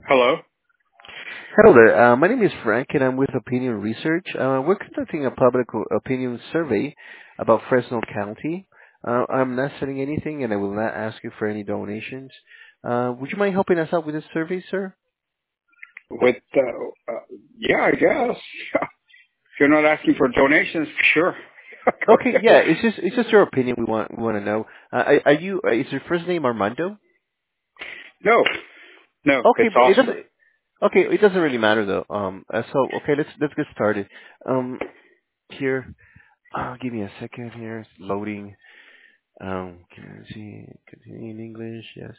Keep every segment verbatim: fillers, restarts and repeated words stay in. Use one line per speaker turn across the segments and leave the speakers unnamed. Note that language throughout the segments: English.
Hello.
Hello there. Uh, my name is Frank, and I'm with Opinion Research. Uh, we're conducting a public o- opinion survey about Fresno County. Uh, I'm not selling anything, and I will not ask you for any donations. Uh, would you mind helping us out with this survey, sir?
With uh, uh, yeah, I guess. If you're not asking for donations, sure. Go
Okay,
ahead.
yeah. It's just it's just your opinion. We want we want to know. Uh, are, are you? Uh, is your first name Armando?
No, no,
Okay,
it's
but it
awesome.
doesn't. Okay, it doesn't really matter though. Um, uh, so okay, let's let's get started. Um, here, uh, give me a second here. It's loading. Um, can I see? Continue in English? Yes.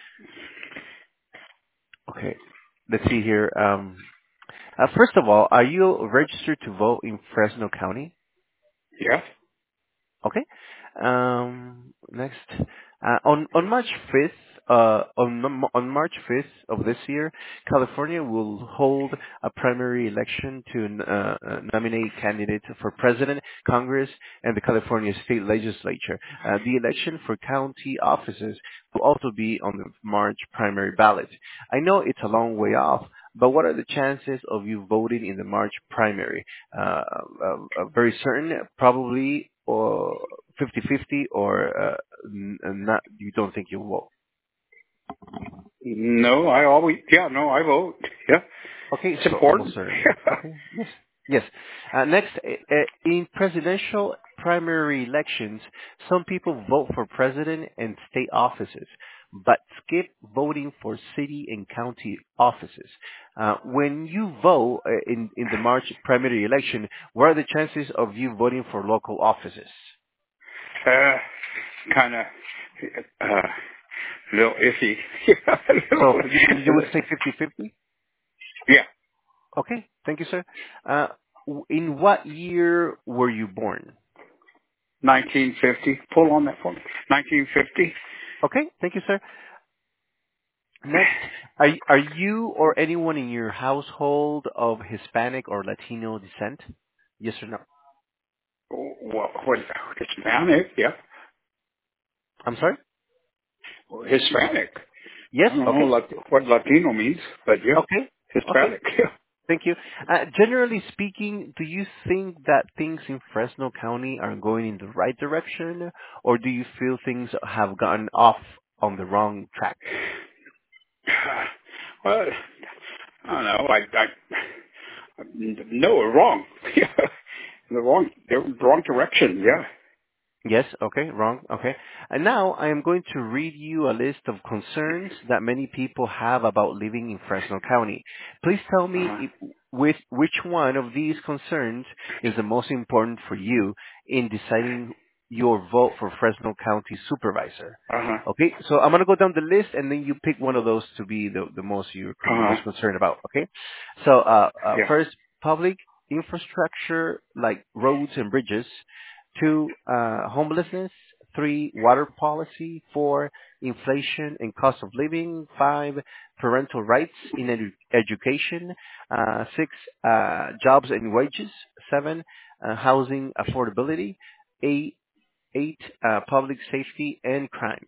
Okay. Let's see here. Um, uh, first of all, are you registered to vote in Fresno County?
Yes.
Okay. Um, next, uh, on on March fifth, uh, on M- on March fifth of this year, California will hold a primary election to uh, uh, nominate candidates for president, Congress, and the California State Legislature. Uh, the election for county offices will also be on the March primary ballot. I know it's a long way off, but what are the chances of you voting in the March primary? uh, uh, uh, very certain, probably, or fifty-fifty, or uh, n- uh, not, you don't think you will.
No, I always. Yeah, no, I vote. Yeah,
Okay,
it's
so almost
important.
certain. Okay, yes. Yes. Uh, next, uh, uh, in presidential primary elections, some people vote for president and state offices, but skip voting for city and county offices. Uh, when you vote uh, in, in the March primary election, what are the chances of you voting for local offices?
uh, kind of uh, little iffy. Yeah, a
So
little.
you, you would say fifty-fifty?
Yeah,
Okay, thank you, sir. Uh, w- in what year were you born?
nineteen fifty. Pull on that for me. nineteen fifty.
Okay, thank you, sir. Next, are, y- are you or anyone in your household of Hispanic or Latino descent? Yes or no?
What? What? Hispanic? Yeah,
I'm sorry?
Hispanic.
Yes?
I don't know
Okay.
Lat- what Latino means, but yeah,
Okay. Okay.
Hispanic. Yeah.
Thank you. Uh, generally speaking, do you think that things in Fresno County are going in the right direction, or do you feel things have gotten off on the wrong track?
Well, I don't know. I, I no, wrong. Yeah, the wrong, the wrong direction. Yeah.
Yes, okay, wrong, okay. And now I am going to read you a list of concerns that many people have about living in Fresno County. Please tell me
Uh
if, with which one of these concerns is the most important for you in deciding your vote for Fresno County Supervisor.
huh.
Okay, so I'm going to go down the list and then you pick one of those to be the, the most you're
Uh
con-
huh.
most concerned about, okay? So, uh, uh,
Yeah.
first, public infrastructure like roads and bridges. Two, uh, homelessness. Three, water policy. Four, inflation and cost of living. Five, parental rights in edu- education. Uh, six, uh, jobs and wages. Seven, uh, housing affordability. Eight, eight, uh, public safety and crime.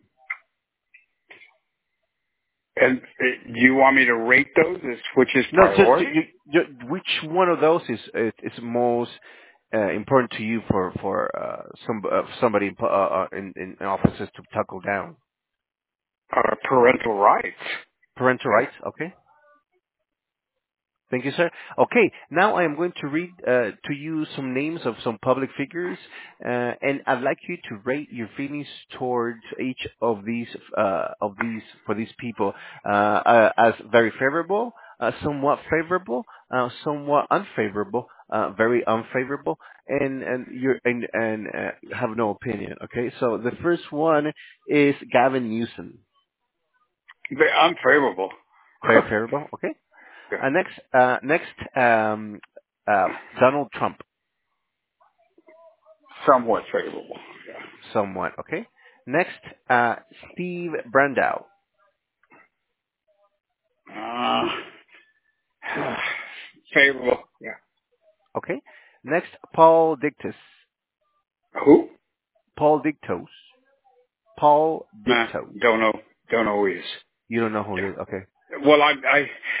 And uh, you want me to rate those as which is
No, just,
priority?
you, you, which one of those is is, is most uh, important to you for for uh, some uh, somebody in, uh, uh, in in offices to tackle down?
Uh, parental rights.
Parental
Yeah.
rights, okay. Thank you, sir. Okay, now I am going to read uh, to you some names of some public figures, uh, and I'd like you to rate your feelings towards each of these uh, of these for these people uh, uh, as very favorable, uh, somewhat favorable, uh, somewhat unfavorable, uh, very unfavorable, and and you and and uh, have no opinion. Okay, so the first one is Gavin Newsom,
Very unfavorable.
very favorable. Okay.
Yeah.
Uh, next, uh, next, um, uh, Donald Trump,
Somewhat favorable.
somewhat, okay? Next, uh, Steve Brandau,
Yeah. Uh, favorable. Yeah.
okay? Next, Paul Dictus,
Who?
Paul Dictos, Paul
Nah,
Dictos.
don't know. Don't know who he is.
You don't know who he is,
Yeah.
okay?
Well, I, I,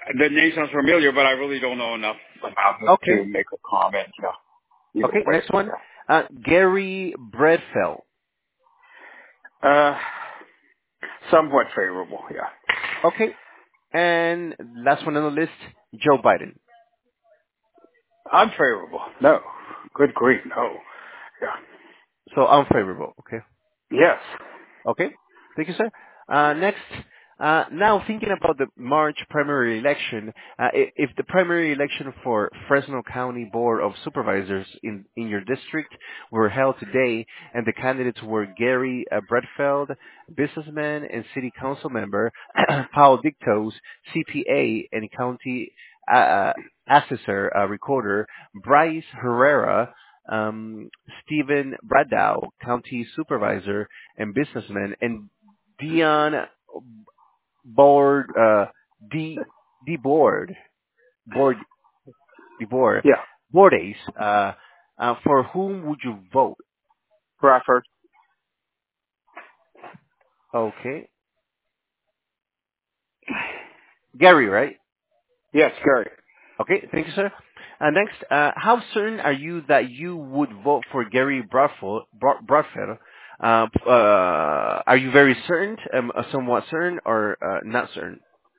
the name sounds familiar, but I really don't know enough about them to
Okay.
make a comment. Yeah. Either
Okay.
way.
Next one.
Yeah.
Uh, Gary Bredfeld.
Uh, somewhat favorable. Yeah.
Okay. And last one on the list, Joe Biden.
Unfavorable. No. Good grief. No. Yeah.
So unfavorable. Okay.
Yes.
Okay. Thank you, sir. Uh, Next, uh, now thinking about the March primary election, uh, i- if the primary election for Fresno County Board of Supervisors in in your district were held today, and the candidates were Gary uh, Bredfeld, businessman and city council member, Paul Dictos, C P A and county uh, uh, assessor uh, recorder, Bryce Herrera, um, Stephen Bradow, county supervisor, and businessman, and Dion Board, uh, D, D Board, Board, D Board,
Yeah.
Bordes, uh, uh, for whom would you vote?
Bradford.
Okay. Gary, right?
Yes, Gary.
Okay, thank you, sir. Uh, next, uh, how certain are you that you would vote for Gary Bradford? Bradford? Uh, uh, are you very certain, um, uh, somewhat certain, or uh, not certain?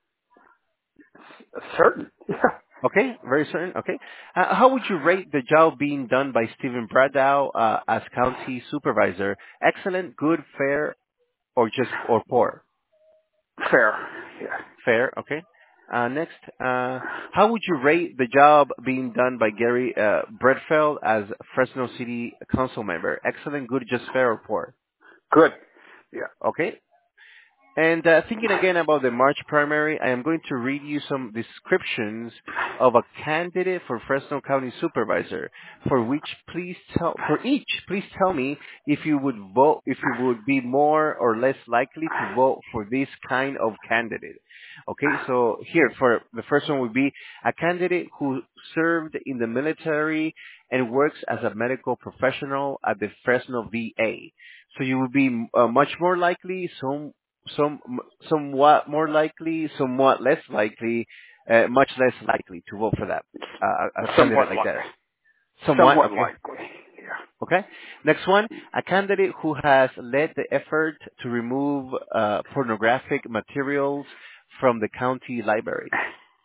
Certain. Yeah.
Okay, very certain. Okay. Uh, how would you rate the job being done by Stephen Bradow uh, as county supervisor? Excellent, good, fair, or just or poor?
Fair. Yeah.
Fair. Okay. Uh, next, uh, how would you rate the job being done by Gary uh, Bredfeld as Fresno City Council member? Excellent, good, just fair, or poor?
Good. Yeah.
Okay. And uh, thinking again about the March primary, I am going to read you some descriptions of a candidate for Fresno County Supervisor. For which, please tell for each, please tell me if you would vote, if you would be more or less likely to vote for this kind of candidate. Okay, so here for the first one would be a candidate who served in the military and works as a medical professional at the Fresno V A. So you would be uh, much more likely, some some somewhat more likely, somewhat less likely, uh, much less likely to vote for that uh, a a candidate
Somewhat
like that.
likely.
Somewhat
Somewhat
okay.
likely. Yeah.
Okay. Next one, a candidate who has led the effort to remove uh, pornographic materials from the county library.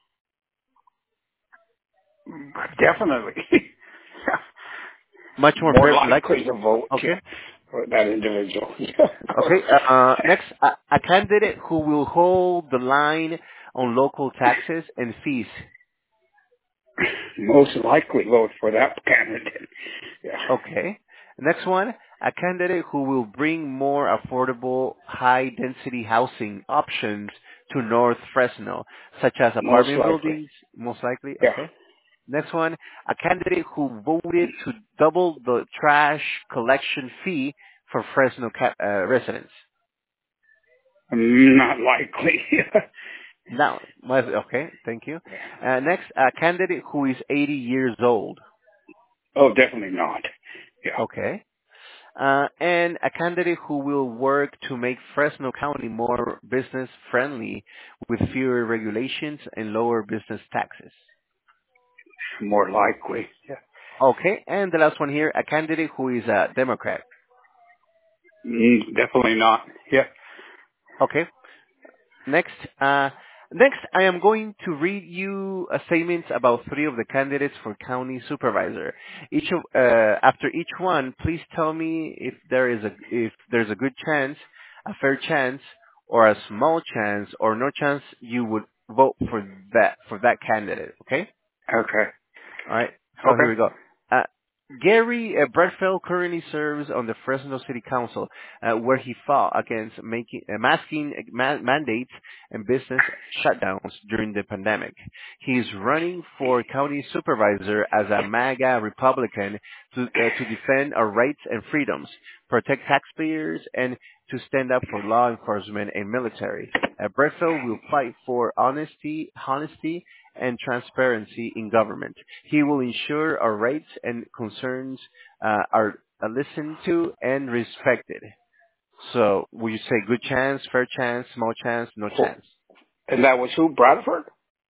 Definitely.
Much more
More
fair,
likely
likely.
to vote,
Okay.
yeah, for that individual.
Okay. Uh, next, a, a candidate who will hold the line on local taxes and fees.
Most likely vote for that candidate. Yeah.
Okay. Next one, a candidate who will bring more affordable, high-density housing options to North Fresno, such as
Most
apartment
likely.
buildings, most likely.
Yeah.
Okay. Next one, a candidate who voted to double the trash collection fee for Fresno ca- uh, residents.
Not likely.
Now, okay, thank you.
Yeah.
Uh, next, a candidate who is eighty years old.
Oh, definitely not. Yeah.
Okay. Uh, and a candidate who will work to make Fresno County more business friendly with fewer regulations and lower business taxes.
More likely. Yeah.
Okay, and the last one here, a candidate who is a Democrat.
Mm, definitely not. Yeah.
Okay, next, uh, next I am going to read you a statements about three of the candidates for county supervisor. Each of, uh, after each one, please tell me if there is a if there's a good chance, a fair chance, or a small chance, or no chance you would vote for that for that candidate. Okay.
Okay.
All right. So here
Okay.
we go. Uh, Gary uh, Bradfeld currently serves on the Fresno City Council, uh, where he fought against making uh, masking uh, ma- mandates and business shutdowns during the pandemic. He is running for county supervisor as a MAGA Republican to uh, to defend our rights and freedoms, protect taxpayers, and to stand up for law enforcement and military. Uh, Bradfeld will fight for honesty, honesty, and transparency in government. He will ensure our rights and concerns uh, are uh, listened to and respected. So, would you say good chance, fair chance, small chance, no
For,
chance?
and that was who? Bradford?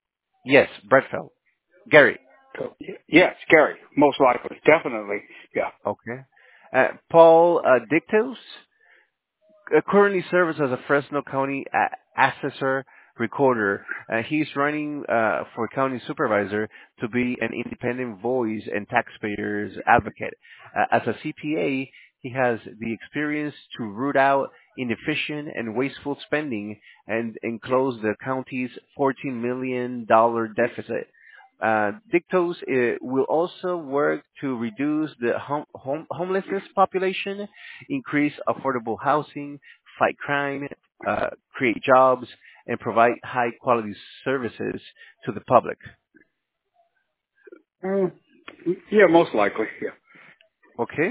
Yes, Bradfeld. Gary.
So, yes, Gary, most likely, definitely, yeah.
Okay. Uh, Paul uh, Dictos. Uh, currently serves as a Fresno County a- assessor recorder. Uh, he's running uh, for county supervisor to be an independent voice and taxpayers advocate. Uh, as a C P A, he has the experience to root out inefficient and wasteful spending and, and close the county's fourteen million dollars deficit. Uh, Dictos uh, will also work to reduce the home, home, homelessness population, increase affordable housing, fight crime, uh, create jobs, and provide high quality services to the public.
Uh, yeah, most likely, yeah.
Okay?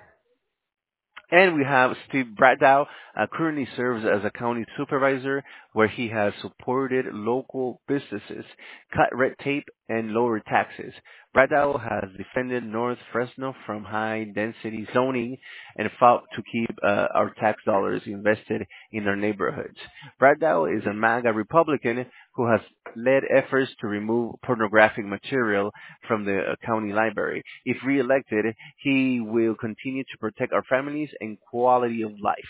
And we have Steve Bradow, uh, currently serves as a county supervisor where he has supported local businesses, cut red tape, and lowered taxes. Bradow has defended North Fresno from high-density zoning and fought to keep uh, our tax dollars invested in our neighborhoods. Bradow is a MAGA Republican who has led efforts to remove pornographic material from the uh, county library. If reelected, he will continue to protect our families and quality of life.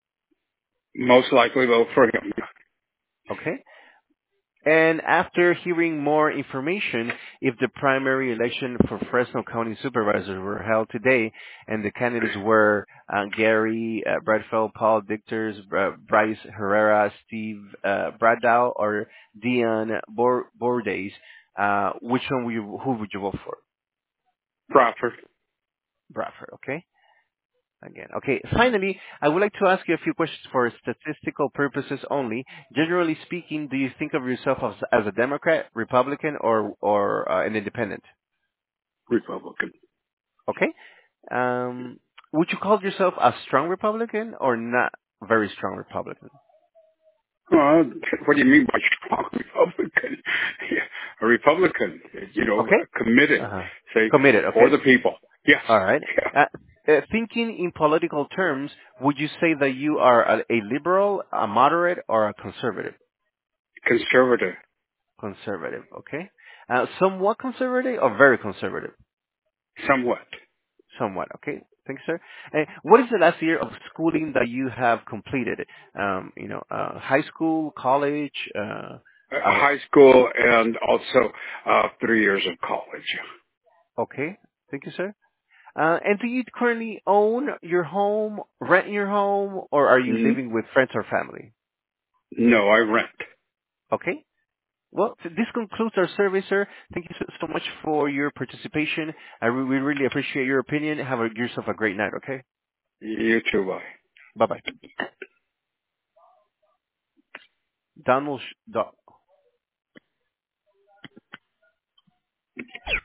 Most likely vote for him.
Okay? And after hearing more information, if the primary election for Fresno County Supervisors were held today, and the candidates were uh, Gary uh, Bradfeld, Paul Dictors, uh, Bryce Herrera, Steve uh, Bradow, or Dion Bor- Bordes, uh, which one would you, who would you vote for?
Bradford.
Bradford, okay? Again. Okay. Finally, I would like to ask you a few questions for statistical purposes only. Generally speaking, do you think of yourself as, as a Democrat, Republican, or or uh, an independent?
Republican.
Okay. Um, would you call yourself a strong Republican or not very strong Republican?
Uh, what do you mean by strong Republican? Yeah, a Republican, you know,
Okay.
committed,
Uh-huh.
say,
Committed.
for
Okay.
the people. Yes.
All right.
Yeah.
Uh, uh, thinking in political terms, would you say that you are a, a liberal, a moderate, or a conservative?
Conservative.
Conservative, okay. Uh, somewhat conservative or very conservative?
Somewhat.
Somewhat, okay. Thanks, sir. Uh, what is the last year of schooling that you have completed? Um, you know, uh, high school, college, uh,
Uh,
uh,
high school and also uh, three years of college.
okay. Thank you, sir. Uh, and do you currently own your home, rent your home, or are you
N-
living with friends or family?
no, I rent.
Okay. Well, th- this concludes our survey, sir. Thank you so, so much for your participation. I re- we really appreciate your opinion. Have a, yourself a great night, okay?
You too, bye.
Bye-bye. Donald, Sh- Do-